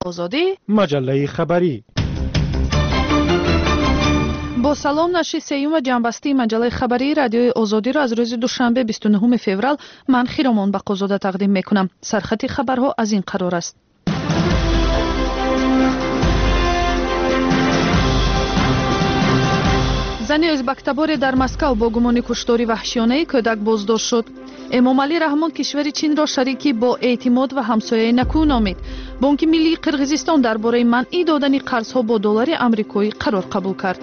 آزادی مجله خبری. با سلام، نشر سیوم جنبستی مجله خبری رادیوی آزادی را از روز دوشنبه 29 فوریه من خیرمان بقازاده تقدیم میکنم. سرخط خبرها از این قرار است. زن ازبک‌تبار در مسکو با گمان کشتاری وحشیانه کودک بازداشت شد. امامعلی رحمان کشور چین را شریکی با اعتماد و همسایه نکو نامید. بانک ملی قرقیزستان درباره منع دادن قرض‌ها با دلار آمریکایی قرار قبول کرد.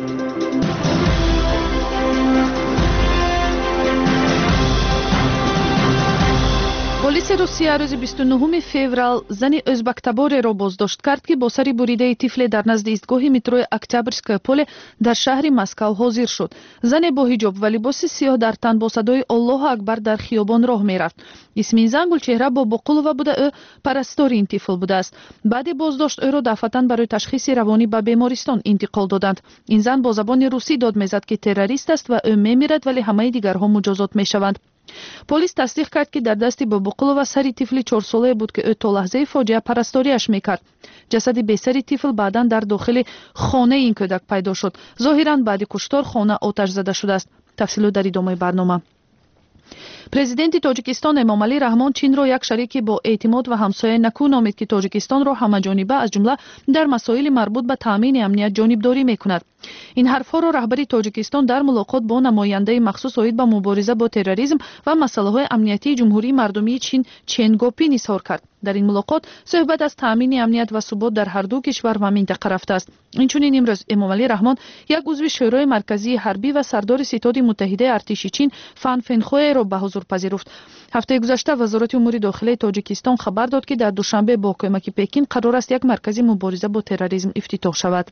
پلیس روسیه روز 29 فوریه زن ازبک‌تبار را بازداشت کرد که با سر بریده طفل در نزد ایستگاه مترو اکتبرسکای پل در شهر مسکو حاضر شد. زن با حجاب و لباس سیاه در تن با صدای الله اکبر در خیابان راه می‌رفت. اسم این زن گلچهره بابقلووا بوده. او پرستار این طفل بوده است. بعد بازداشت او را دفعتاً برای تشخیص روانی به بیمارستان انتقال دادند. این زن با زبان روسی داد می‌زد که تروریست است و او می‌میرد ولی همه دیگرها مجازات می‌شوند. پلیس تصدیق کرد که در دست بابقلووا سری طفل 4 ساله بود که او تا لحظه فاجعه پرستاریش میکرد. جسد بیسری طفل بعداً در داخل خانه این کودک پیدا شد. ظاهراً بعد کشتار خانه آتش زده شده است. تفصیلات در ادامه برنامه. پرزیدنت تاجیکستان امامعلی رحمان چین را یک شریک با اعتماد و همسایه نکو نامید که تاجیکستان را همه‌جانبه از جمله در مسائل مربوط به تامین امنیت جانبداری میکند. این حرفها را رهبری تاجیکستان در ملاقات با نماینده مخصوص عاید به مبارزه با تروریسم و مسائل امنیتی جمهوری مردمی چین چن گوپین اظهار کرد. در این ملاقات صحبت از تامین امنیت و ثبات در هر دو کشور و منطقه رفته است. اینچنین امروز امامعلی رحمان یک عضو شورای مرکزی حربی و سردار ستاد متحده ارتش چین فان فنخوی را به حضور پذیرفت. هفته گذشته وزارت امور داخلی تاجیکستان خبر داد که در دوشنبه با کمک پکین قرار است یک مرکز مبارزه با تروریسم افتتاح شود.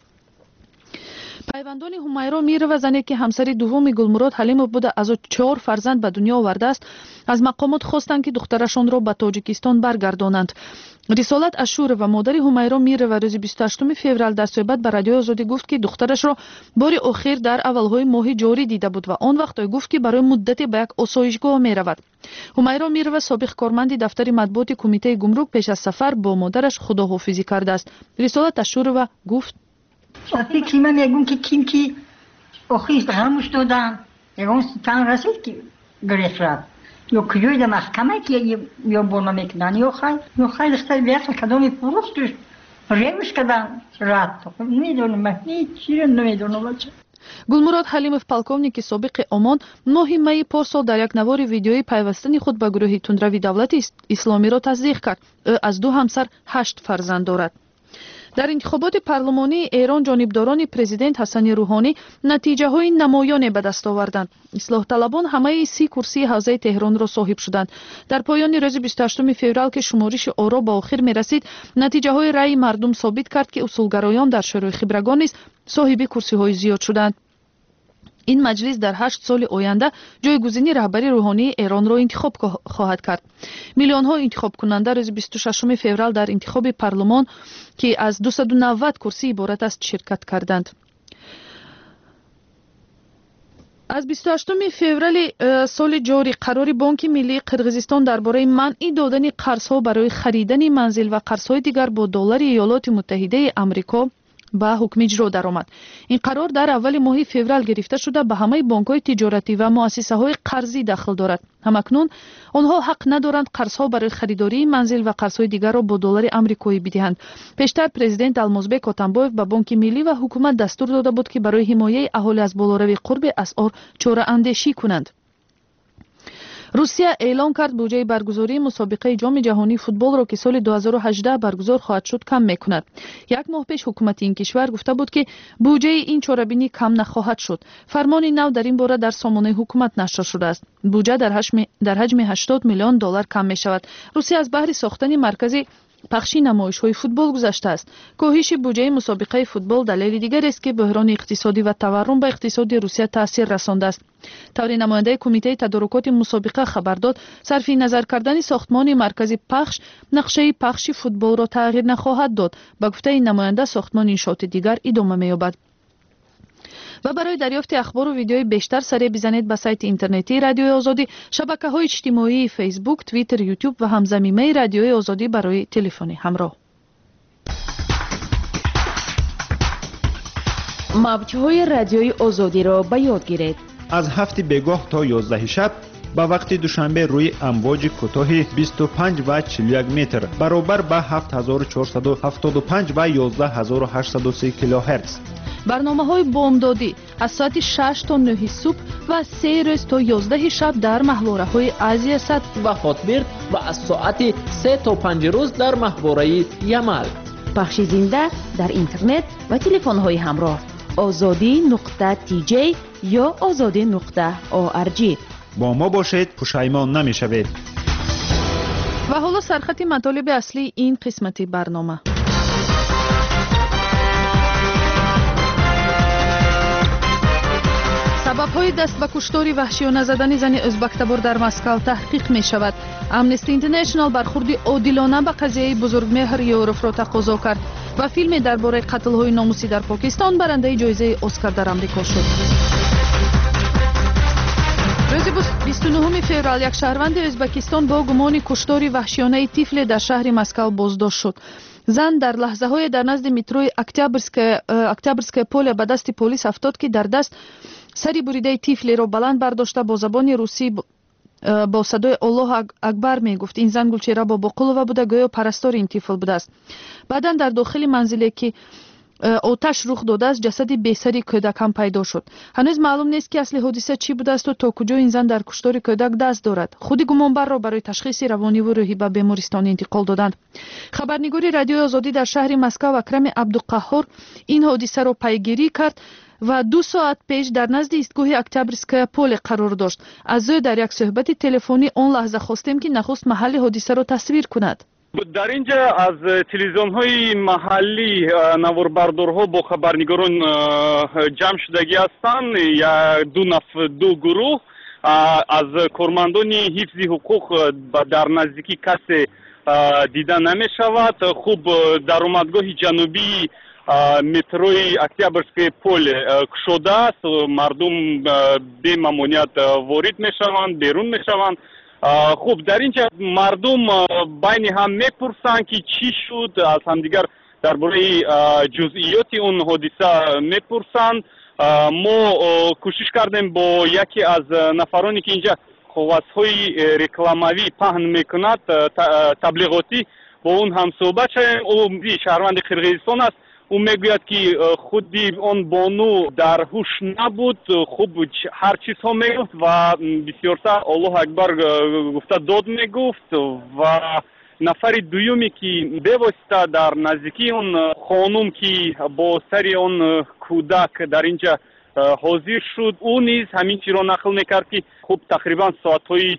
پیوندان همیرا میروا زنی که همسر دوم گلمراد حلیموف بوده از 4 فرزند به دنیا آورده است از مقامات خواستند که دخترشان را به تاجیکستان برگردانند. رسالت اشور و مادر همیرا میروا روز 28 فوریه در صحبت به رادیو آزادی گفت که دخترش را بار آخر در اولهای ماه جاری دیده بود و آن وقت گفت که برای مدتی به یک آسایشگاه میرود. همیرا میروا سابق کارمند دفتر مطبوعات کمیته گمرک پیش از سفر با مادرش خداحافظی کرده است. رسالت اشور و گفت شفیق کیما میگن که کیم که آخیش غمش دادن یکون تن رسید که گرفت رفت یا کیوی در محکمه که یا برنا میکنن یا خیلی دختر بیاست کدامی پروستش ریمش کدن رد میدونم من هیچی رو نمیدونم بچه. گلمراد حلیموف پالکوونیک سابق عمان ماه می پارسال در یک نوار ویدیویی پیوستن خود به گروه تندروی دولت اسلامی را تصدیق کرد. او از 2 همسر 8 فرزند دارد. در انتخابات پارلمانی ایران جانبداران پرزیدنت حسن روحانی نتیجه های نمایانی به دست آوردند. اصلاح طلبان همه 30 کرسی حوزه تهران را صاحب شدند. در پایان روز 28 فوریه که شمارش آرا به آخر می رسید نتیجه های رأی مردم ثابت کرد که اصولگرایان در شورای خبرگان نیز صاحب کرسی های زیاد شدند. این مجلس در 8 سال آینده جایگزینی رهبری روحانی ایران را انتخاب خواهد کرد. میلیون ها انتخاب کننده روز 26 فوریه در انتخاب پارلمان که از 290 کرسی عبارت است شرکت کردند. از 28 فوریه سال جاری قرار بانک ملی قرقیزستان درباره منع دادن قرض‌ها برای خریدن منزل و قرض‌های دیگر با دلار ایالات متحده آمریکا به حکم اجرا درآمد. این قرار در اول ماه فوریه گرفته شده به همه بانک‌های تجارتی و مؤسسه‌های قرضی داخل دارد. همکنون آنها حق ندارند قرض‌ها برای خریداری منزل و قرض‌های دیگر را با دلار آمریکایی بدهند. پیشتر پرزیدنت المازبек اتنباев به بانک ملی و حکومت دستور داده بود که برای حمایت اهالی از بالاروی قرب اسعار چاره‌اندیشی کنند. روسیه اعلام کرد بودجه برگزاری مسابقه جام جهانی فوتبال را که سال 2018 برگزار خواهد شد کم میکند. یک ماه پیش حکومت این کشور گفته بود که بودجه این چاره‌بینی کم نخواهد شد. فرمان نو در این باره در سامانه حکومت نشر شده است. بودجه در حجم 80 میلیون دلار کم می شود. روسیه از بهر ساختن مرکزی پخشی نمایش‌های فوتبال گذشته است. کاهش بودجه مسابقه فوتبال دلیل دیگر است که بحران اقتصادی و تورم به اقتصاد روسیه تاثیر رسانده است. طور نماینده کمیته تدارکات مسابقه خبر داد صرف نظر کردن ساختمان مرکزی پخش نقشه پخش فوتبال را تغییر نخواهد داد. با گفته این نماینده ساختمان انشاءات دیگر ادامه می‌یابد. و برای دریافت اخبار و ویدیوهای بیشتر سری بزنید به سایت اینترنتی رادیوی آزادی، شبکه‌های اجتماعی فیسبوک، توییتر، یوتیوب و همزمینه رادیوی آزادی برای تلفنی همراه. موج‌های رادیوی آزادی را به یاد گیرید. از 7 بگاه تا 11 شب با وقت دوشنبه روی امواج کوتاه 25 و 41 متر برابر با 7475 و 11803 کیلوهرتز. برنامه‌های بامدادی از ساعت 6 تا 9 صبح و 3 روز تا 11 شب در محوره‌های آسیا صد و هاتبرد و از ساعت 3 تا 5 روز در محوره یمل. پخش زنده در اینترنت و تلفن‌های همراه azadi.tj یا azadi.org. با ما باشید، پشیمان نمی‌شوید. و حالا سرخط مطالب اصلی این قسمتی برنامه. سبب‌های دست به کشتار وحشیانه زدن زن ازبک تبار در مسکو تحقیق می‌شود. امنستی اینترنشنال برخورد عادلانه به قضیه بزرگمهر یوروف را تقاضا کرد و فیلم درباره قتل‌های ناموسی در پاکستان برنده جایزه اسکار در آمریکا شد. روز 29 فوریه یک شهروند ازبکستان با گمان کشتار وحشیانه طفل در شهر مسکو بازداشت شد. زن در لحظه‌های در نزد مترو اکتبرسکای پول به دست پلیس افتاد که در دست سری بریده طفل را بلند برداشته با زبان روسی با صدای الله اکبر میگفت. این زن گلچهره با باقلوه بوده، گویا پرستار این طفل بوده است. بعداً در داخل منزلی که آتش رخ داده است جسد بیسری کودک هم پیدا شد. هنوز معلوم نیست که اصل حادثه چی بوده است و تا کجا این زن در کشتار کودک دست دارد. خود گمانبر را برای تشخیص روانی و روحی به بیمارستان انتقال دادند. خبرنگار رادیو آزادی در شهر مسکو اکرم عبدالقهار این حادثه را پیگیری کرد و 2 ساعت پیش در نزد ایستگاه اکتبرسکای پول قرار داشت. از او در یک صحبت تلفنی آن لحظه خواستیم که نخست محل حادثه را تصویر کند. در اینجا از تلویزیون‌های محلی نواربردارها با خبرنگاران جمع شدگی هستند. دو گروه از کارمندان حفظ حقوق در نزدیکی کسی دیده نمی شود. خوب درآمدگاه جنوبی متروی اکتبرسکای پول کشوده است. مردم به ممنوعیت وارد می شوند، بیرون می شوند. خوب در اینجا مردم بین هم میپرسند که چی شد، از همدیگر درباره جزئیات اون حادثه میپرسند. ما کوشش کردیم با یکی از نفرانی که اینجا کاغذهای رکلاموی پهن میکند تبلیغاتی با اون هم صحبت شدیم. او شهروند قرقیزستان است. او میگوید که خودی اون بانو در هوش نبود، خوب هر چیز ها میگفت و بسیار سر الله اکبر گفته داد میگفت و نفر دومی که بواسطه در نزدیکی اون خانم که با سر اون کودک در اینجا حاضر شد او نیز همین چی را نقل میکرد که خوب تقریبا ساعتهای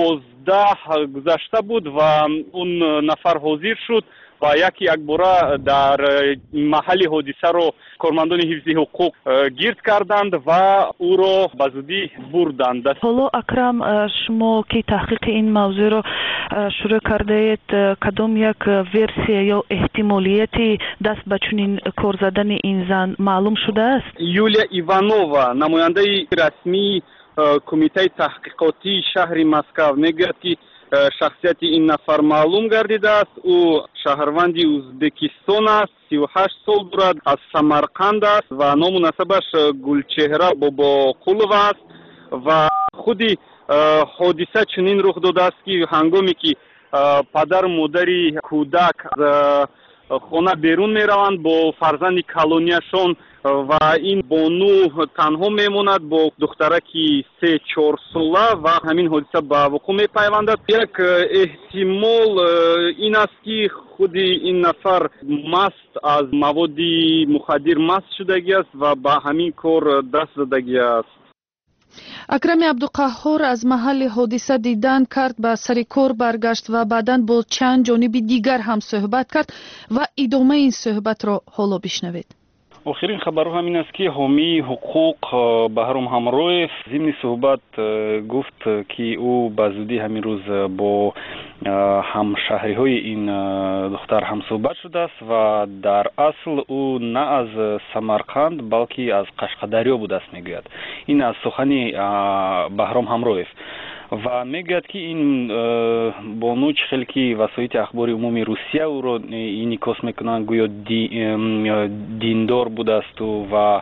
12 گذشته بود و اون نفر حاضر شد و یک باره در محل حادثه رو کارمندان حفظ حقوق گرد کردند و او را به زودی بردند. حالا اکرم، شما که تحقیق این موضوع رو شروع کرده اید، کدام یک ورسیه یا احتمالیتی دست به چنین کار زدن این زن معلوم شده است؟ یولیا ایوانووا، نماینده رسمی کمیته تحقیقاتی شهر مسکو میگوید که شخصیت این نفر معلوم گردیده است. او شهروند ازبکستان است، 38 سال دارد، از سمرقند است و نام و نسبش گلچهره باقلوه است و خودی حادثه چنین رخ داده است که هنگامی که پدر و مادر کودک از خانه بیرون می روند با فرزند کلونیشان و این بانو تنها میموند با دخترکی 3-4 ساله و همین حادثه به وقوع می پیوندد. یک احتمال این است که خود این نفر مست از مواد مخدر مست شدگی است و به همین کار دست زدگی است. اکرم عبدالقهار از محل حادثه دیدن کرد، به سر کار برگشت و بعداً با چند جانب دیگر هم صحبت کرد و ادامه این صحبت را حالا بشنوید. آخرین خبر همین است که حامی حقوق بهرام همرویف ضمن صحبت گفت که او به زودی همین روز با همشهری های این دختر هم صحبت شده است و در اصل او نه از سمرقند بلکه از قشقدریا بوده است میگوید. این از سخنی بهرام همرویف و میگوید که این بانو چخیل که وسایل اخباری عمومی روسیه او را اینیکاس میکنند گویا دیندار بوده است و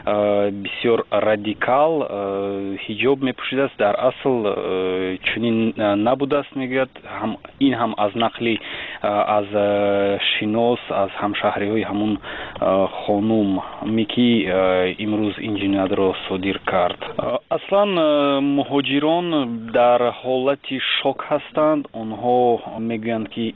بسیار رادیکال حجاب میپوشید است. در اصل چنین نبوده است میگوید. این هم از نقلی از شناس از همشهری های همون خانوم میکی امروز این جنایت را صادر کرد. اصلا مهاجران در حالت شوک هستند. آنها میگویند که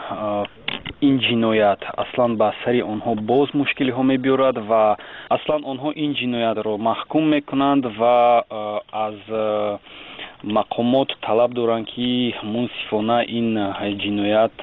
این جنایت اصلا به سر آنها باز مشکلی ها میبیارد و اصلا آنها این جنایت را محکوم میکنند و از مقامات طلب دارند که منصفانه این جنایت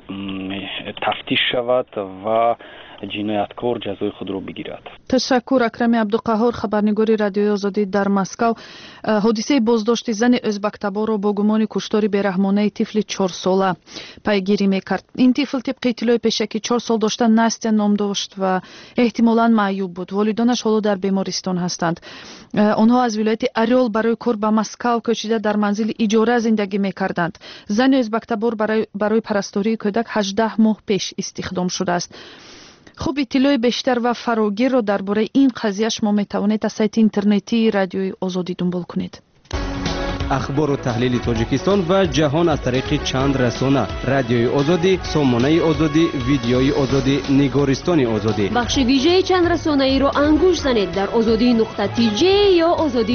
تفتیش شود و جنایتکار جزای خود را بگیرد. تشکر. اکرم عبدالقهار، خبرنگار رادیوی آزادی در مسکو. حادثه بازداشت زن ازبک‌تبار با گمان کشتار بی‌رحمانه طفل 4 ساله پیگیری میکرد. این طفل طبق اطلاع پیشکی 4 سال داشته، ناستیا نام داشت و احتمالاً معیوب بود. والدانش حالا در بیمارستان هستند. آنها از ولایت اریول برای کار به مسکو کوچیده در منزل اجاره زندگی میکردند. زن ازبک‌تبار برای پرستاری کودک 18 ماه پیش استخدام شده است. خوب اطلاع بیشتر و فراگیر را درباره این قضیه شما میتوانید از سایت اینترنتی رادیوی آزادی دنبال کنید. اخبار و تحلیل تاجیکستان و جهان از طریق چند رسانه: رادیوی آزادی، سامانه آزادی، ویدیوی آزادی، نگارستان آزادی. بخش ویژه چند رسانه ای را انگوش زنید در azadi.tj یا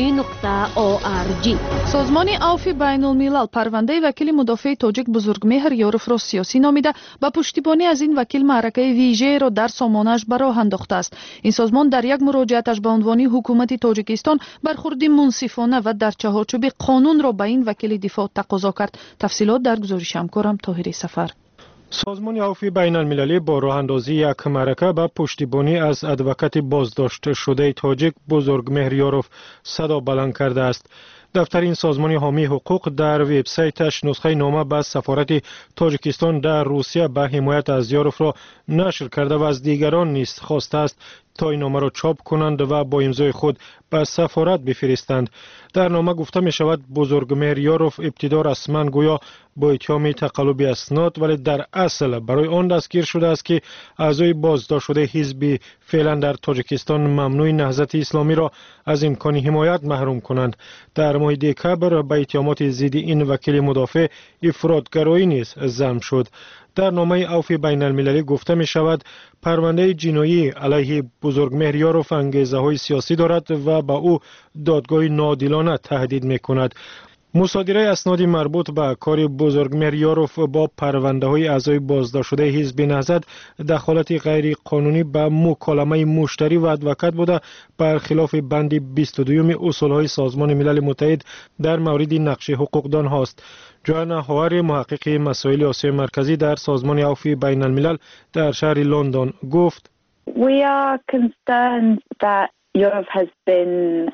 azadi.org. سازمان عفو بین الملل پرونده وکیل مدافع تاجیک بزرگمهر یاروف را سیاسی نامیده با پشتیبانی از این وکیل معرکه ویژه را در سامانه‌اش به راه انداخته است. این سازمان در یک مراجعتش به عنوان حکومت تاجیکستان برخورد منصفانه و در چهارچوب قانون را به این وکیل دفاع تقاضا کرد. تفصیلات در گزارش همکارم طاهری سفر. سازمان عفو بین المللی با راه اندازی یک معرکه به پشتیبانی از ادوکات بازداشت شده تاجیک بزرگمهر یاروف صدا بلند کرده است. دفتر این سازمان حامی حقوق در وبسایتش نسخه نامه به سفارت تاجیکستان در روسیه به حمایت از یاروف را نشر کرده و از دیگران نیز خواسته است تا این نامه را چاپ کنند و با امضای خود به سفارت بفرستند. در نامه گفته می شود بزرگمهر یاروف ابتدا رسما گویا با اتهام تقلب اسناد ولی در اصل برای آن دستگیر شده است که اعضای بازداشت شده حزب فعلا در تاجیکستان ممنوع نهضت اسلامی را از امکان حمایت محروم کنند. در ماه دکبر به اتهامات ضد این وکیل مدافع افراط‌گرایی نیز ضم شد. در نامه عفو بین المللی گفته می شود پرونده جنایی علیه بزرگمهر یاروف انگیزه های سیاسی دارد و به او دادگاه ناعادلانه تهدید می کند. مصادره اسناد مربوط به کار بزرگمهر یاروف با پرونده های اعضای بازداشت شده حزب نهضت دخالت غیر قانونی به مکالمه مشتری و ادوکات بوده برخلاف بند 22 اصول های سازمان ملل متحد در مورد نقش حقوقدان هاست. جوانا هواری، محقق مسائل آسیای مرکزی در سازمان عفو بین الملل در شهر لندن گفت: We are concerned that Yorov has been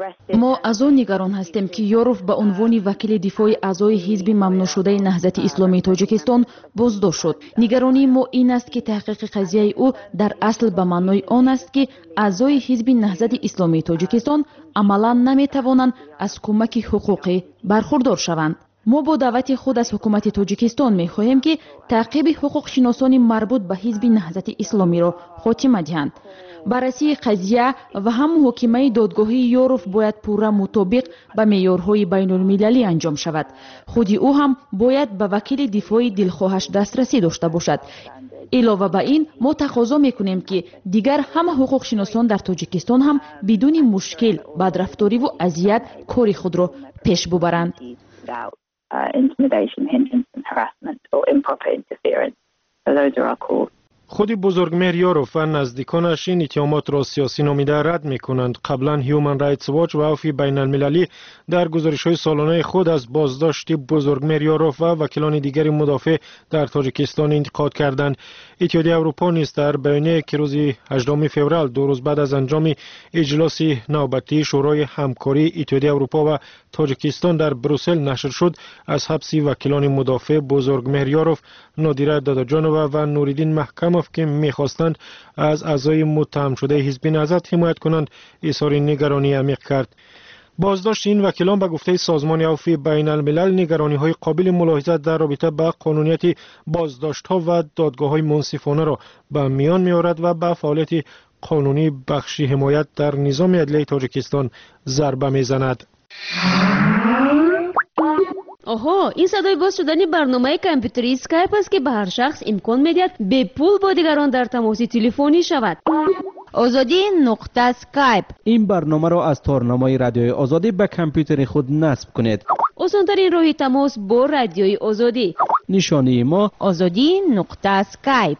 ما از آن نگران هستیم که یاروف به عنوان وکیل دفاع اعضای حزب ممنوع شده نهضت اسلامی تاجیکستان بازداشت شد. نگرانی ما این است که تحقیق قضیه او در اصل به معنای آن است که اعضای حزب نهضت اسلامی تاجیکستان عملا نمیتوانند از کمک حقوقی برخوردار شوند. ما با دعوت خود از حکومت تاجیکستان می‌خواهیم که تعقیب حقوق شناسان مربوط به حزب نهضت اسلامی را خاتمه دهند. بررسی قضیه و هم محاکمه دادگاهی یاروف باید پورا مطابق به معیارهای بین المللی انجام شود. خود او هم باید به وکیل دفاع دلخواهش دسترسی داشته باشد. علاوه بر این ما تقاضا میکنیم که دیگر همه حقوق شناسان در تاجیکستان هم بدون مشکل بدرفتاری و اذیت کار خود را پیش ببرند. Intimidation, hindrance and harassment or improper interference. So those are our calls. خود بزرگمهر یاروف و نزدیکانش این اتهامات را سیاسی نامیده رد می‌کنند. قبلا هیومن رایتس واچ و عفو بین المللی در گزارش‌های سالانه خود از بازداشت بزرگمهر یاروف و وکیلان دیگر مدافع در تاجیکستان انتقاد کردند. اتحادیه اروپا نیز در بیانیه‌ای که روز 18 فوریه 2 روز بعد از انجام اجلاس نوبتی شورای همکاری اتحادیه اروپا و تاجیکستان در بروسل نشر شد از حبس وکیلان مدافع بزرگمهر یاروف، نادیره داداجانووا و نوریدین محکموف که می‌خواستند از اعضای متهم شده حزب نهضت حمایت کنند اظهار نگرانی عمیق کرد. بازداشت این وکیلان به گفته سازمان عفو بین الملل نگرانی‌های قابل ملاحظه در رابطه با قانونیت بازداشت‌ها و دادگاه‌های منصفانه را به میان می‌آورد و به فعالیت قانونی بخش حمایت در نظام عدلیه تاجیکستان ضربه میزند. آها، این صدای باز شدن برنامه کامپیوتری اسکایپ است که به هر شخص امکان میدهد به پول با دیگران در تماس تلفنی شود. آزادی نقطه اسکایپ. این برنامه را از تارنمای رادیوی آزادی به کامپیوتر خود نصب کنید. آسان‌ترین راه تماس با رادیوی آزادی. نشانی ما آزادی نقطه اسکایپ.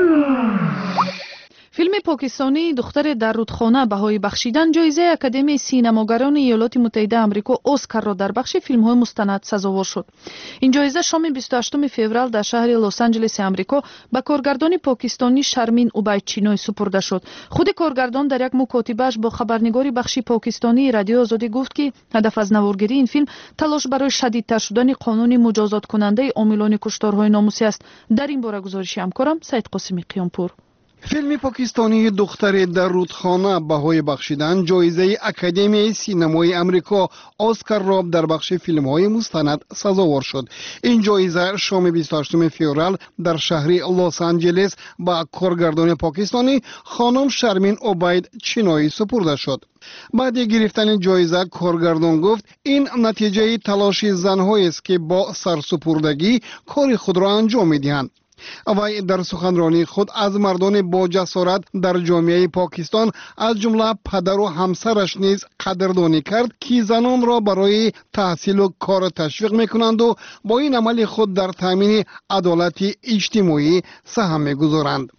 فیلم پاکستانی دختر در رودخانه بهای بخشیدن جایزه اکادمی سینماگران ایالات متحده آمریکا اسکار را در بخش فیلم‌های مستند سزاوار شد. این جایزه شام 28 فوریه در شهر لس آنجلس آمریکا به کارگردان پاکستانی شرمین عبیدچینوی سپرده شد. خود کارگردان در یک مکاتبه‌اش با خبرنگار بخش پاکستانی رادیو آزادی گفت که هدف از نوارگیری این فیلم تلاش برای شدیدتر شدن قانون مجازات کننده عاملان کشتارهای ناموسی است. در این باره گزارش همکارم سید قاسمی قیامپور. فیلم پاکستانی دختر در رودخانه بهای بخشیدن جایزه اکادمی سینمای امریکا اسکار را در بخش فیلم‌های مستند سزاوار شد. این جایزه شام 28 فوریه در شهر لس آنجلس با کارگردان پاکستانی خانم شرمین عبیدچینوی سپرده شد. بعد گرفتن جایزه کارگردان گفت این نتیجه تلاش زن‌هایی است که با سرسپردگی کار خود را انجام می‌دهند. وی در سخنرانی خود از مردان با جسارت در جامعه پاکستان از جمله پدر و همسرش نیز قدردانی کرد که زنان را برای تحصیل و کار تشویق میکنند و با این عمل خود در تامین عدالت اجتماعی سهم میگذارند.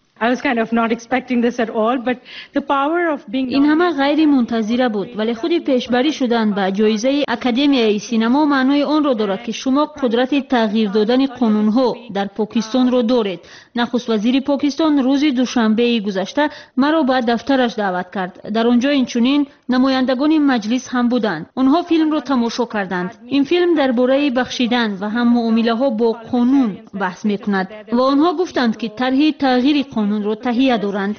این همه غیر منتظره بود، ولی خود پیشبری شدن به جایزه اکادمی سینما معنای آن را دارد که شما قدرت تغییر دادن قانونها در پاکستان را دارید. نخست وزیر پاکستان روز دوشنبه گذشته مرا به دفترش دعوت کرد. در آنجا اینچنین نمایندگان مجلس هم بودند. آنها فیلم را تماشا کردند. این فیلم درباره بخشیدن و هم معامله ها با قانون بحث میکند و آنها گفتند که طرح تغییر قانون رو تهیه دارند.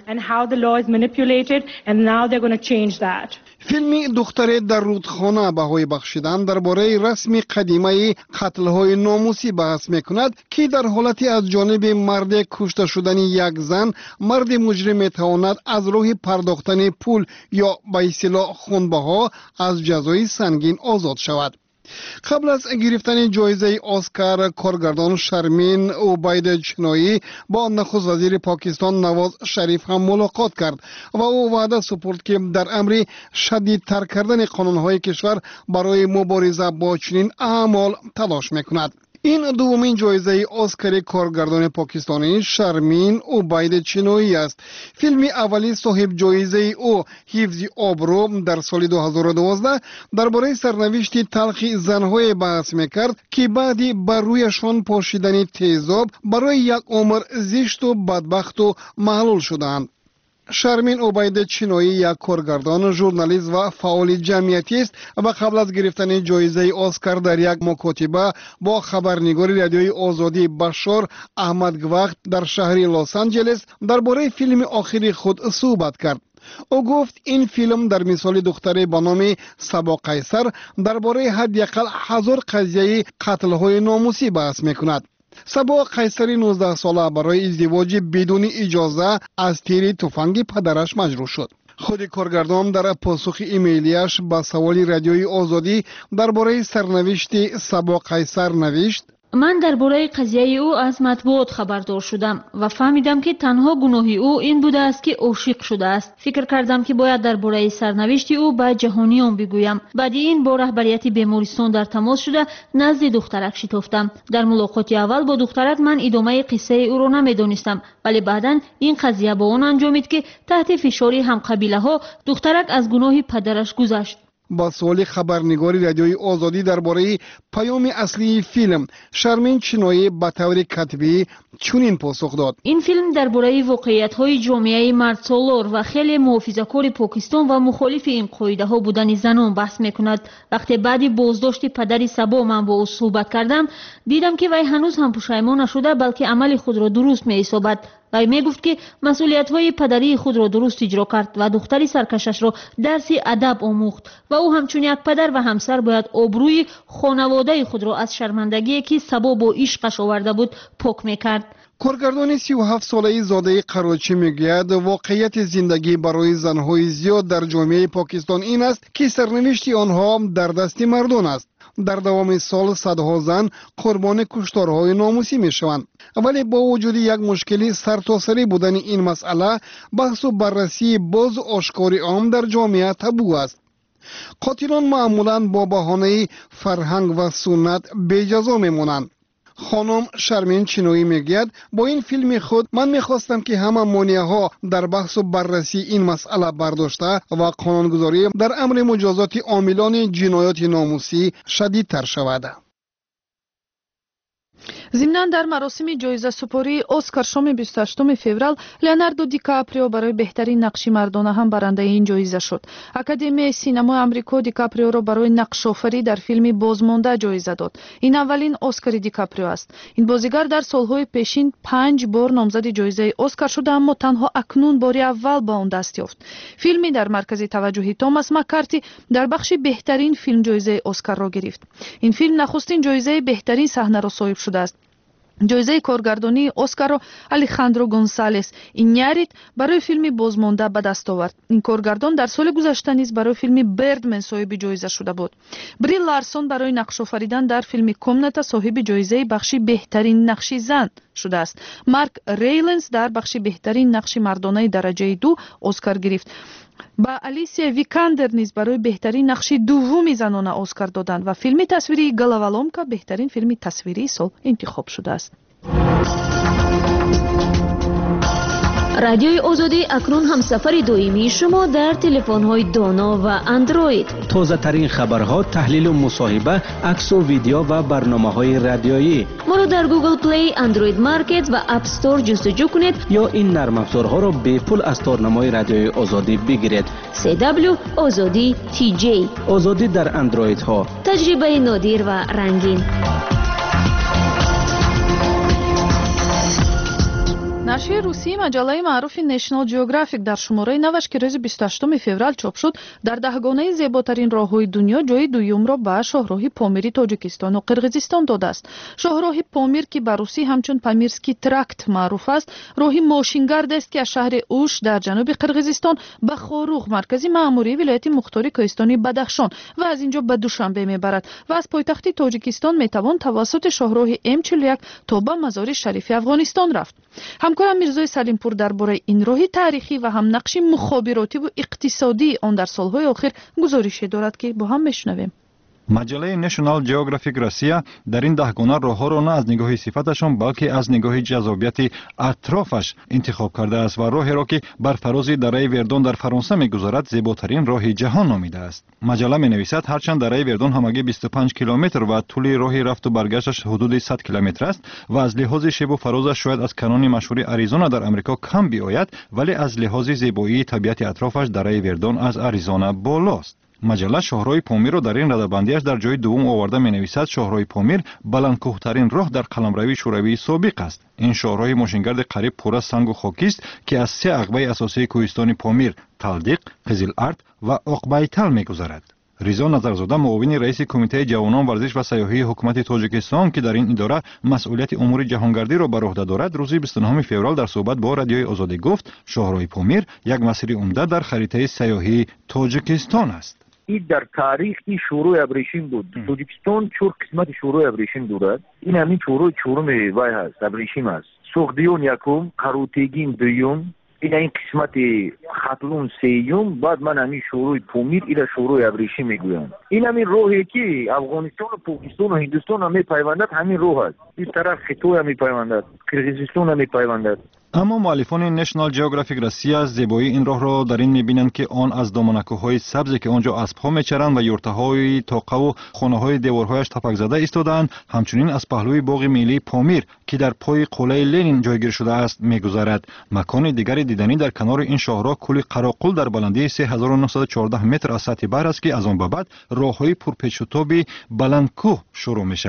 فیلم دختر در رودخانه بهای بخشیدن درباره رسم قدیمی قتل‌های ناموسی بحث میکند که در حالتی از جانب مرد کشته شدن یک زن مرد مجرم میتواند از راه پرداختن پول یا به اصطلاح خونبها از جزای سنگین آزاد شود. قبل از گرفتن جایزه اسکار کارگردان شرمین عبیدچینوی با نخست وزیر پاکستان نواز شریف هم ملاقات کرد و او وعده سپرد که در امر شدیدتر کردن قانونهای کشور برای مبارزه با چنین اعمال تلاش میکند. این دومین جایزه اسکار کارگردان پاکستانی شرمین عبیدچینوی است. فیلم اولی صاحب جایزه او حفظ آبرو در سال 2012 درباره سرنوشت تلخ زنهای بحث میکرد که بعدی بر رویشان پاشیدن تیزاب برای یک عمر زشت و بدبخت و معلول شدند. شرمین عبیدچینوی یک کارگردان، ژورنالیست و فعال جمعیتی است و قبل از گرفتن جایزه اسکار در یک مکاتبه با خبرنگار رادیوی آزادی بشار احمدگوخت در شهر لس آنجلس درباره فیلم آخری خود صحبت کرد. او گفت این فیلم در مثال دختری به نام صبا قیصر درباره حداقل 1000 قضیه قتل‌های ناموسی بحث میکند. صبا قیصری 19 ساله برای ازدواج بدون اجازه از تیر تفنگ پدرش مجروح شد. خود کارگردان در پاسخ ایمیلیش به سوال رادیوی آزادی درباره سرنوشت صبا قیصر نوشت: من درباره قضیه او از مطبوعات خبردار شدم و فهمیدم که تنها گناه او این بوده است که عاشق شده است. فکر کردم که باید درباره سرنوشت او به جهانیان بگویم. بعد این با رهبریت بیمارستان در تماس شده نزد دخترک شتافتم. در ملاقات اول با دخترک من ادامه قصه او را نمیدانستم، ولی بعداً این قضیه با آن انجامید که تحت فشار همقبیله ها دخترک از گناه پدرش گذشت. با سوال خبرنگار رادیوی آزادی درباره پیام اصلی فیلم، شرمین چینوی به طور کتبی چنین پاسخ داد: این فیلم درباره واقعیت‌های جامعه مردسالار و خیلی محافظه‌کار پاکستان و مخالف این قاعده‌ها بودن زنان بحث می‌کند. وقتی بعدی بازداشت پدری صبا من با او صحبت کردم، دیدم که وی هنوز هم پشیمان نشده بلکه عمل خود را درست می‌حسابد. وی میگفت که مسئولیت‌های پدری خود را درست اجرا کرد و دختری سرکشش را درس ادب آموخت و او همچون یک پدر و همسر باید آبروی خانواده خود را از شرمندگی که صبا با عشقش آورده بود پاک میکرد. کارگردان 37 ساله زاده قراچی میگوید واقعیت زندگی برای زنهای زیاد در جامعه پاکستان این است که سرنوشت آنها در دست مردان است. در دوام سال صدها زن قربان کشتارهای ناموسی می شوند. ولی با وجود یک مشکلی سرتاسری بودن این مسئله، بحث و بررسی باز آشکاری عام در جامعه تابو است. قاتلان معمولاً با بهانه فرهنگ و سنت بی جزا میمونند. خانم شرمین چینویی میگوید با این فیلم خود من میخواستم که همه مانعه ها در بحث و بررسی این مسئله برداشته و قانونگذاری در امر مجازات عاملان جنایات ناموسی شدیدتر شود. ضمناً در مراسم جایزه سپاری اسکار شام 28 فوریه لئوناردو دی کاپریو برای بهترین نقش مردانه هم برنده این جایزه شد. اکادمی سینمای آمریکا دی کاپریو را برای نقش آفری در فیلم بازمانده جایزه داد. این اولین اسکار دی کاپریو است. این بازیگر در سالهای پیشین 5 بار نامزد جایزه اسکار شده اما تنها اکنون بار اول به آن دست یافت. فیلمی در مرکز توجه توماس مکارتی در بخش بهترین فیلم جایزه اسکار را گرفت. این فیلم نخستین جایزه بهترین صحنه را صاحب شده است. جایزه کارگردانی اسکار را الیخاندرو گونسالس اینیاریت برای فیلم بازمانده به دست آورد. این کارگردان در سال گذشته نیز برای فیلم بردمن صاحب جایزه شده بود. بری لارسون برای نقش آفریدن در فیلم کمنتا صاحب جایزه بخش بهترین نقش زن شده است. مارک ریلنز در بخش بهترین نقش مردانه درجه 2 اسکار گرفت. با الیسیا ویکاندر نیز برای بهترین نقش دوم زنانه اسکار دادند و فیلم تصویری گلاولومکا بهترین فیلم تصویری سال انتخاب شده است. رادیوی آزادی اکنون همسفر دویمی شما در تلفن‌های دانا و اندروید. تازه ترین خبرها، تحلیل و مصاحبه، عکس و ویدیو و برنامه‌های رادیویی. ما را در گوگل پلی، اندروید مارکت و اپ استور جستجو کنید یا این نرم افزارها را به پول از تارنمای رادیوی آزادی بگیرید. CW آزادی TJ. آزادی در اندروید ها. تجربه نادر و رنگین. نشریه روسی مجله معروف نشنال جیوگرافیک در شماره 9 که روز 28 فوریه چاپ شد در دهگانه زیباترین راههای دنیا جای دوم را به شاهراه پامیری تاجیکستان و قرقیزستان داده است. شاهراه پامیر که به روسی همچون پامیرسکی تراکت معروف است، راهی ماشینگرد است که از شهر اوش در جنوب قرقیزستان به خاروغ مرکزی مأموری ولایت مختار کوهستانی بدخشان و از اینجا به دوشنبه میبرد و از پایتخت تاجیکستان میتوان توسط شاهراه M41 تا به مزار شریف افغانستان رفت. همکارم میرزای سلیمپور درباره این راهی تاریخی و هم نقش مخابراتی و اقتصادی آن در سالهای آخر گزارشی دارد که با هم بشنویم. مجله نشنال جیوگرافیک روسیه در این دهگانه راهها را نه از نگاه صفتشان بلکه از نگاه جذابیت اطرافش انتخاب کرده است و راهی را که بر فراز دره وردون در فرانسه میگذرد زیباترین راه جهان نامیده است. مجله می نویسد هرچند دره وردون همگی 25 کیلومتر و طول راه رفت و برگشتش حدود 100 کیلومتر است و از لحاظ شیب و فرازش شاید از کنون مشهور آریزونا در امریکا کم بیاید، ولی از لحاظ زیبایی طبیعت اطرافش دره وردون از آریزونا بالاست. مجله شاهراه پامیر را در این ردبندیش در جای دوم آورده می نویسد شاهراه پامیر بلندکوهترین راه در قلمروی شوروی سابق است. این شاهراه ماشینگرد قریب پر از سنگ و خاکی است که از سه عقبه اساسی کوهستان پامیر، تلدیق، قزل ارد و عقبه تل می گذرد. ریزا نظرزاده معاون رئیس کمیته جوانان ورزش و سیاحی حکومت تاجیکستان که در این اداره مسئولیت امور جهانگردی را بر عهده دارد روز 29 فوریه در صحبت با رادیوی آزادی گفت شاهراه پامیر یک مسیر عمده در خریطه سیاحی تاجیکستان است. این در تاریخ این شروع ابریشم بود. تاجیکستان چور قسمت شروع ابریشم دارد. این همین شروع چورم وای هست، ابریشم است. سوخدیون یکم، قروتگین دوم، این قسمت خطلون سیوم، بعد من همین شروع پامیر اینا شروع ابریشم میگویم. این همین راهی که افغانستان و پاکستان و هندوستان هم میپیوندد، همین راه است. این طرف خطوه هم میپیوندد، قرقیزستان هم میپیوندد. اما مؤلفان نشنال جیوگرافیک روسیه زیبایی این راه را در این میبینند که آن از دامنکوهای سبزی که آنجا اسبها میچرند و یورتهای تاقه و خانه‌های دیوارهایش تپک زده ایستادند، همچنین از پهلوی باغ ملی پامیر که در پای قلعه لنین جایگیر شده است میگذرد. مکان دیگر دیدنی در کنار این شاهراه کوه قراقل در بلندی 3914 متر از سطح بحر است که از آن به بعد راههای پرپیچ و تاب بلندکوه شروع میشوند.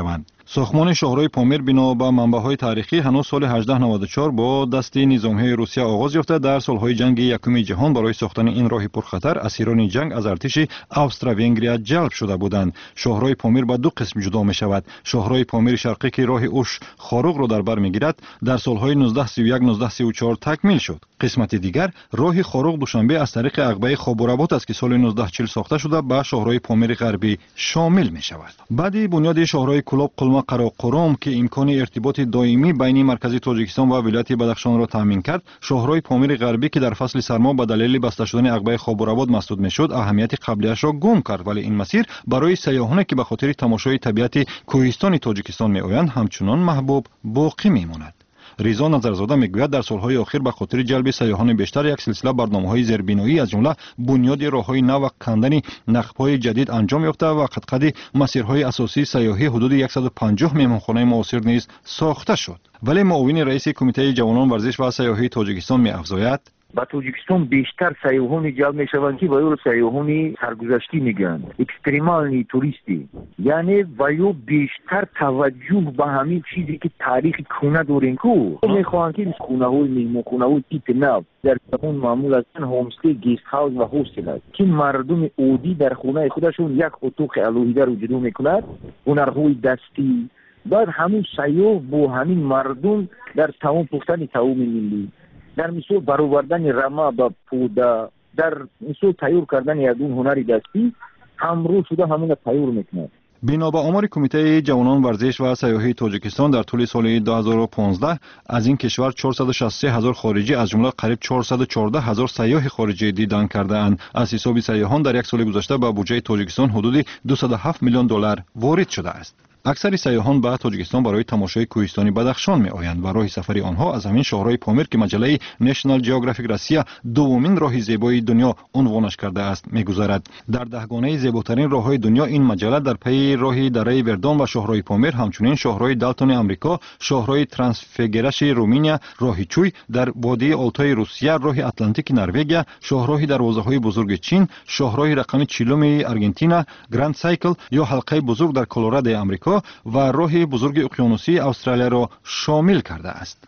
ساختمان شاهراه پامیر بنا به منبع‌های تاریخی هنوز سال 1894 با دست نظامی روسیه آغاز یافته. در سالهای جنگ یکم جهان برای ساختن این راه پرخطر اسیران جنگ از ارتش استرا-ونگریا جلب شده بودند. شاهراه پامیر به دو قسم جدا می شود. شاهراه پامیر شرقی که راه اوش خاروق را در بر میگیرد در سالهای 1931-1934 تکمیل شد. قسمت دیگر راه خاروق دوشنبه از طریق عقبه خوابوراباد است که سال 1940 ساخته شده به شاهراه پامیر غربی شامل می شود. بعد بنیاد شاهراه کلاب قلمه قراقرم که امکان ارتباط دائمی بین مرکز تاجیکستان و ولایت بدخشان را تامین کرد، شاهراه پامیر غربی که در فصل سرما به دلیل بسته شدن عقبه خوابوراباد مسدود میشد اهمیت قبلیش را گم کرد، ولی این مسیر برای سیاحانی که به خاطر تماشای طبیعت کوهستان تاجیکستان میآیند همچنان محبوب باقی میماند. ریزا نظرزاده میگوید در سالهای اخیر به خاطر جلب سیاحان بیشتر یک سلسله برنامه‌های زیربنایی از جمله بنیاد راه‌های نو و کندن نقب‌های جدید انجام یافته و قد مسیرهای اساسی سیاحی حدود 150 مهمانخانه معاصر نیز ساخته شد. ولی معاون رئیس کمیته جوانان ورزش و سیاحی تاجیکستان می‌افزاید با تاجیکستان بیشتر سیاحان جلب میشوند که باید سیاحان سرگذشتی میگن، اکستریمال توریستی، یعنی باید بیشتر توجه به همین چیزی که تاریخ خونه دارین کو میخوان که خونه های مهمانخانه های تیپ نو در اون معمول هستن هومستی، گیست هاوس و هاستل است که مردم عادی در خونه خودشون یک اتاق الوهیده رو جدا میکنند، هنرهای دستی. بعد همون سیاح با همین مردم در تمام پختن تمام ملی، در مثال برآوردن رما با پودا، در مثال تیار کردن یادون هنری دستی همراه شده همون تیار میکنند. بنا به آمار کمیته جوانان ورزش و سیاحی تاجیکستان در طول سال 2015 از این کشور 463,000 خارجی از جمله قریب 414,000 سیاح خارجی دیدن کرده اند. از حساب سیاحان در یک سال گذشته به بودجه تاجیکستان حدود 207 میلیون دلار وارد شده است. اکثر سیاحان به تاجیکستان برای تماشای کوهستان بدخشان می آیند و راه سفری آنها از همین شاهراه پامیر که مجله نشنال جیوگرافیک روسیه دومین راه زیبای دنیا عنوانش کرده است میگذرد. در دهگانه زیباترین راههای دنیا این مجله در پی راه دره وردان و شاهراه پامیر، همچنین شاهراه دالتون آمریکا، شاهراه ترانسفیگرش رومانیا، راه چوی در وادی آلتای روسیه، راه اتلانتیک نروژ، شاهراه دروازه‌های بزرگ چین، شاهراه رقم 40 آرژانتین، گراند سایکل یا حلقه بزرگ در کلرادو آمریکا و راه بزرگ اقیانوسی استرالیا را شامل کرده است.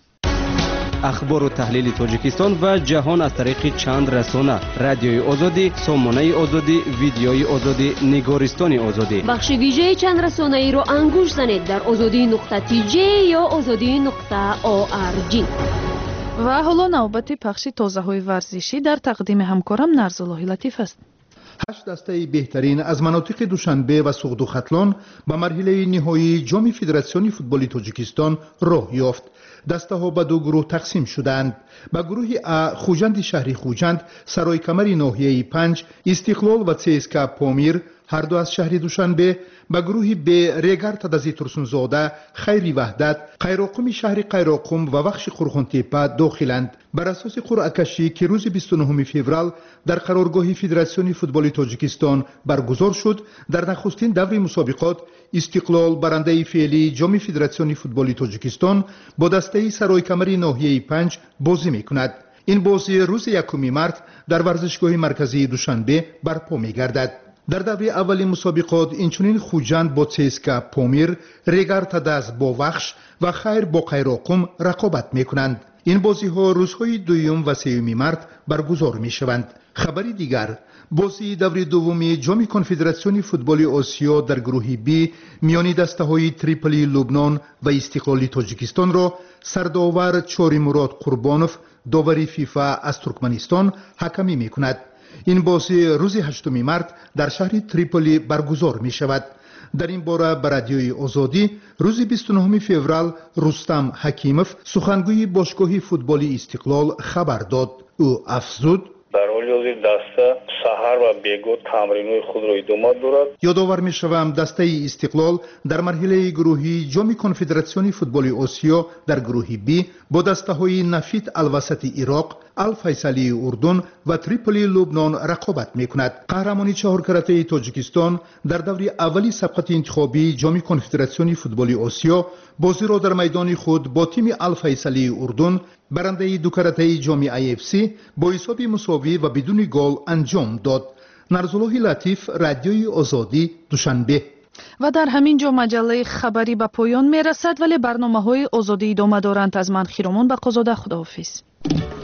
اخبار و تحلیل تاجیکستان و جهان از طریق چند رسانه: رادیوی آزادی، سامانه آزادی، ویدیوی آزادی، نگارستان آزادی. بخش ویژه چند رسانه ای را انگوش زنید در azadi.tj یا azadi.org. و حالا نوبت پخش تازه‌های ورزشی در تقدیم همکارم نرزالله لطیف است. 8 دسته بهترین از مناطق دوشنبه و سوغدوختلان به مرحله نهایی جام فدراسیون فوتبال تاجیکستان راه یافت. دسته ها به دو گروه تقسیم شدند. به گروه ا خوجند شهری خوجند، سرای کمری ناحیه 5، استقلال و CSKA پامیر هر دو از شهر دوشنبه، به گروه ب ریگر تدزی ترسونزاده، خیری وحدت، قیراقم شهر قیراقم و بخش قرغنتیپه داخلند. بر اساس قرعه کشی که روز 29 فوریه در قرارگاه فدراسیون فوتبال تاجیکستان برگزار شد، در نخستین دور مسابقات استقلال برنده فعلی جام فدراسیون فوتبال تاجیکستان با دسته سرای کمری ناحیه 5 بازی میکند. این بازی روز 1 مارس در ورزشگاه مرکزی دوشنبه برپا میگردد. در دوره اول مسابقات اینچنین خوجند با CSKA پامیر، ریگر تدز با وخش و خیر با قیراقم رقابت میکنند. این بازی ها روزهای 2 و 3 مارس برگزار می شوند. خبری دیگر، بازی دور دومی جام کنفدراسیون فوتبال آسیا در گروه بی میان دسته های تریپلی لبنان و استقلال تاجیکستان را سرداور چاری مراد قربانوف، داوری فیفا از ترکمنستان، حکمی می کند. این بازی روز 8 مارس در شهر تریپولی برگزار می شود. در این باره به رادیوی آزادی روز 29 فوریه رستم حکیموف، سخنگوی باشگاه فوتبالی استقلال خبر داد. او افزود: در حالی دسته سحر و بیگاه تمرین‌های خود را ادامه دارد. یادآور می‌شوم دسته استقلال در مرحله گروهی جام کنفدراسیون فوتبال آسیا در گروه بی با دسته‌های نفیت الوسط عراق، الفیصلی اردن و تریپولی لبنان رقابت می‌کند. قهرمانی 4 کرته تاجیکستان در دوره اولی سبقت انتخابی جام کنفدراسیون فوتبال آسیا بازی را در میدان خود با تیم الفیصلی اردن برنده 2 کرته جام IFC با حساب مساوی و بدون گل انجام داد. نرزالله لطیف، رادیوی آزادی، دوشنبه. و در همین جا مجله خبری به پایان میرسد، ولی برنامه‌های آزادی ادامه دارند. از من خیرمان بقازاده، خداحافظ.